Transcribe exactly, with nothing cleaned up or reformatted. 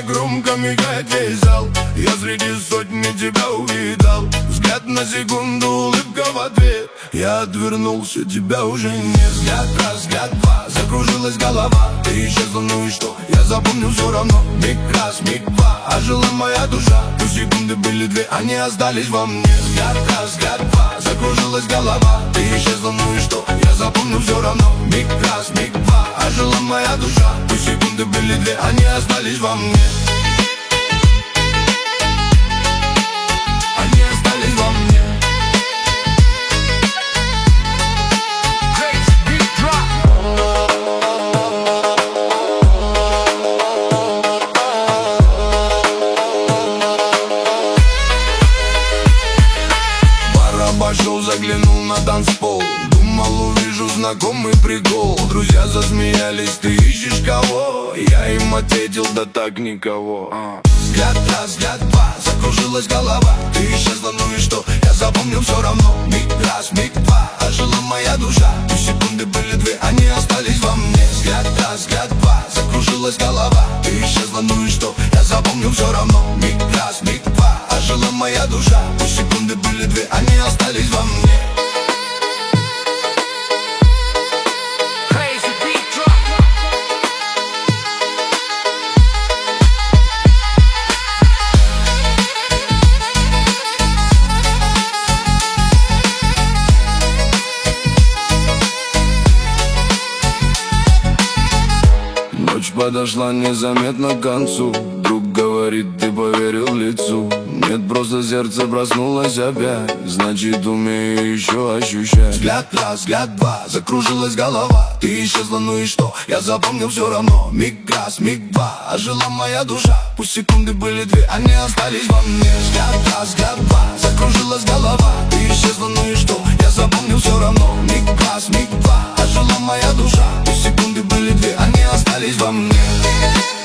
громко мигает весь зал. Я среди сотни тебя увидал. Взгляд на секунду, улыбка в ответ. Я отвернулся, тебя уже нет. Взгляд раз, взгляд два, закружилась голова. Ты исчезла, ну и что? Я запомнил все равно. Миг раз, миг два, ожила моя душа. Пусть секунды были две, они остались во мне. Взгляд раз, взгляд два, закружилась голова. Ты исчезла, ну и что? Я запомнил все равно. Миг раз, миг два, ожила моя душа. Пусть секунды были две, они остались во мне. Они остались во мне. Пошел, заглянул на танцпол. Думал, увижу знакомый прикол. Друзья засмеялись, ты ищешь кого? Я им ответил, да так никого. Взгляд раз, взгляд два, закружилась голова. Ты исчезла, ну и что? Я запомнил все равно. Миг раз, миг два, ожила моя душа. Пусть секунды были две, они остались во мне. Взгляд раз, взгляд два, закружилась голова. Ты исчезла, ну и что? Я запомнил все равно. Миг раз, миг два, ожила моя душа. Пусть секунды были две, они остались во мне. Ночь подошла незаметно к концу. Друг говорит, ты поверил лицу. Нет, просто сердце проснулось опять. Значит, умею еще ощущать. Взгляд раз, взгляд два, закружилась голова. Ты исчезла, ну и что? Я запомнил все равно. Миг раз, миг два, ожила моя душа. Пусть секунды были две, они остались во мне. Взгляд раз, взгляд два, закружилась голова. Ты исчезла, ну и что? Я запомнил все равно. Миг раз, миг два, ожила моя душа. Пусть секунды были две, они остались во мне.